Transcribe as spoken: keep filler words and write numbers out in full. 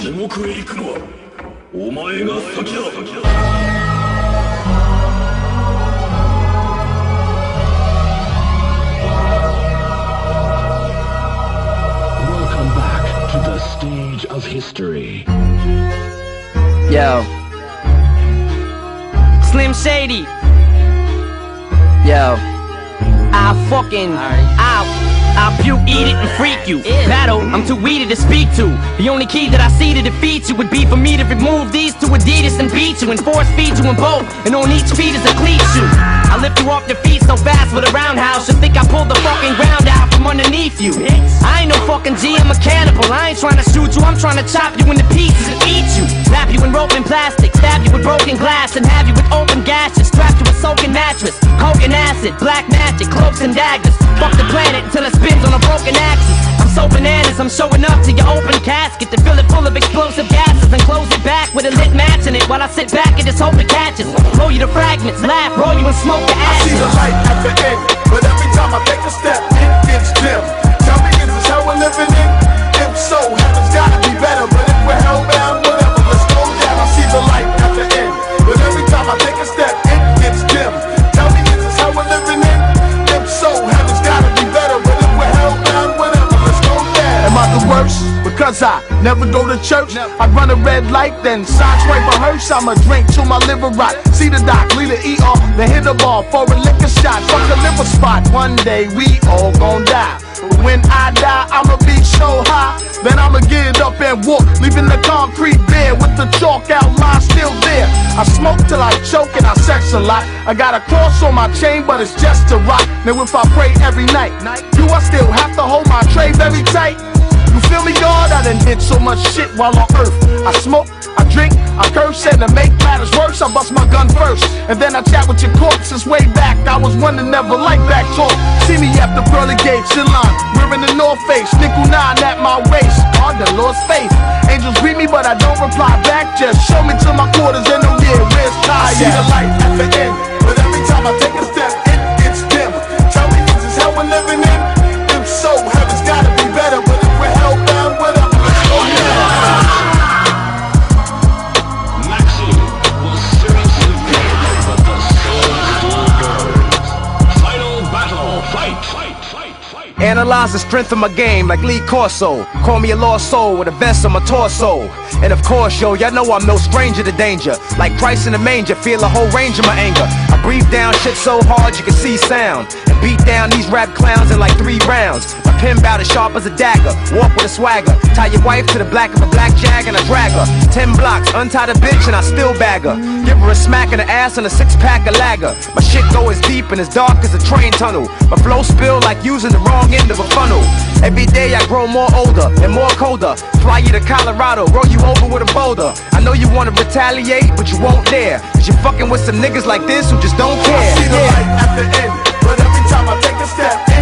地獄へ行くのはお前が先だ。 Welcome back to the stage of history. Yo, Slim Shady. Yo, I'll fucking, I'll, I'll puke, eat it, and freak you. Battle, I'm too weedy to speak to. The only key that I see to defeat you would be for me to remove these two Adidas and beat you and force feed you in both, and on each feet is a cleat shoe. I lift you off your feet so fast with a roundhouse, you think I pulled the fucking ground out from underneath you. I ain't no fucking G, I'm a cannibal. I ain't trying to shoot you, I'm trying to chop you into pieces and eat you. Wrap you in rope and plastic, stab you with broken glass, and have you with open gashes. Strap you with soaking mattress, coke and acid, black magic, cloaks and daggers. Fuck the planet until it spins on a broken axis. I'm so bananas, I'm showing up to your open casket to fill it full of explosive gases and close it back with a lit match in it while I sit back and just hope it catches. Blow you to fragments, laugh, roll you and smoke the ashes. I see the light at the end, but every time I take a step, it gets dim. Tell me, is this how we're living in? If so, heaven's gotta be better, but if we're hellbound, whatever, let's go down. I see the light at the end, but every time I take a step, it gets dim. Tell me, is this how we're living in? If so, heaven's gotta be better, but if we're hellbound, whatever, let's go down. Am I the worst? Because I never go to church. I run a red light, then sideswipe a hearse. I'ma drink till my liver rot. See the doc, lead the E R, then hit the ball for a liquor shot. Fuck a liver spot. One day we all gon' die. But when I die, I'ma be so high, then I'ma get up and walk, leaving the concrete bare with the chalk outline still there. I smoke till I choke and I sex a lot. I got a cross on my chain, but it's just a rock. Now if I pray every night, do I still have to hold my tray very tight? You feel me, God? I done did so much shit while on earth. I smoke, I drink, I curse, and to make matters worse, I bust my gun first, and then I chat with your corpse. Since way back, I was one that never liked back talk. See me at the pearly gates in line, wearing the North Face, nickel nine at my waist. God, the Lord's faith. Angels greet me, but I don't reply back. Just show me to my quarters and no yeah, where's Ty? I see the light at the end, but every time I take a step, it gets dim. Tell me, is this how we're living in? If so, heaven's gotta be better, but if we're hellbound, whatever, let's go down. Analyze the strength of my game like Lee Corso. Call me a lost soul with a vest on my torso. And of course, yo, y'all know I'm no stranger to danger. Like Christ in the manger, feel a whole range of my anger. I breathe down shit so hard you can see sound, and beat down these rap clowns in like three rounds. My pen bout as sharp as a dagger, walk with a swagger. Tie your wife to the black of a black jag and I drag her ten blocks, untie the bitch and I still bag her. Give her a smack in the ass and a six pack of lager. My shit go as deep and as dark as a train tunnel. My flow spill like using the wrong end of a funnel. Every day I grow more older and more colder. Fly you to Colorado, roll you over with a boulder. I know you wanna retaliate, but you won't dare, cause you're fucking with some niggas like this who just don't care. I see the light at the end, but every time I take a step,